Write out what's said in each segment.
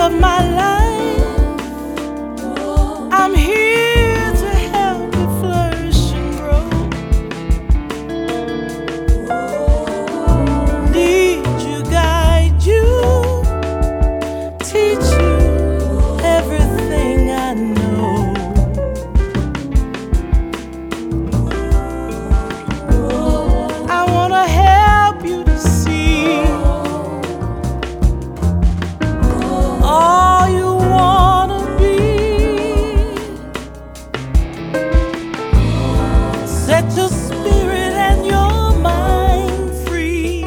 of my life. I'm here to help you flourish and grow. Lead you, guide you, teach you everything I know. I wanna help you to see all you wanna be. Set your spirit and your mind free.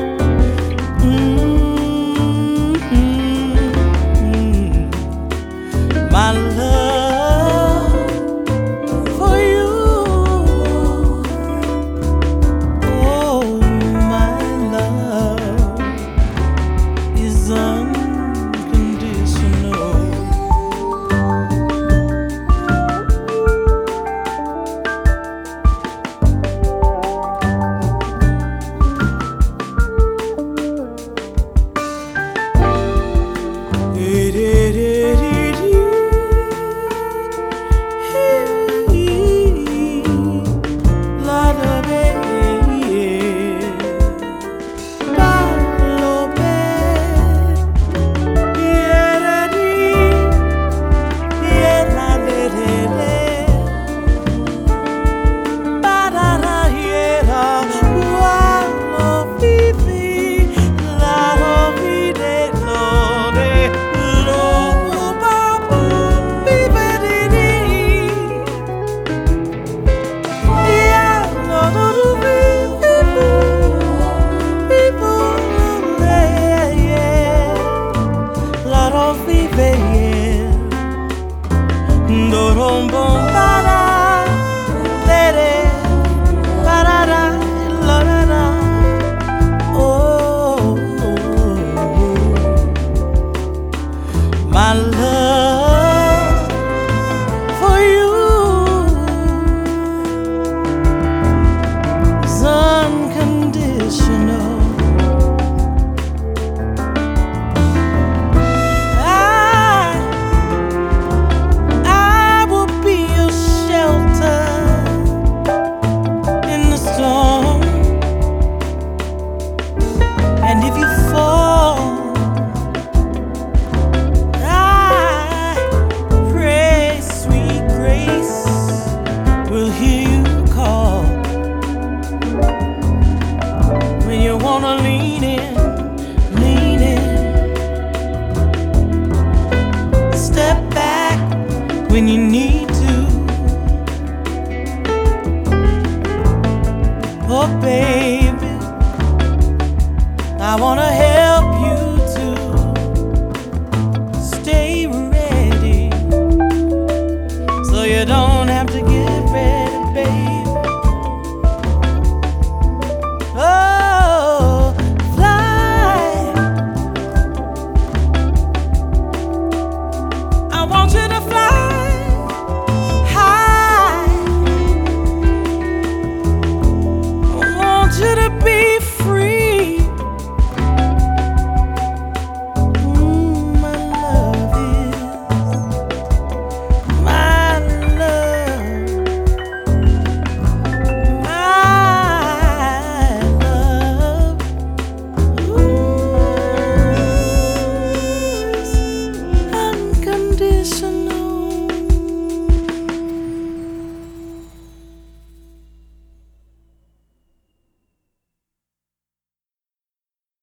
My love for you, oh, my love is unconditional. My love for you is unconditional. I will be your shelter in the storm, and if you fall, will hear you call. When you wanna lean in, step back when you need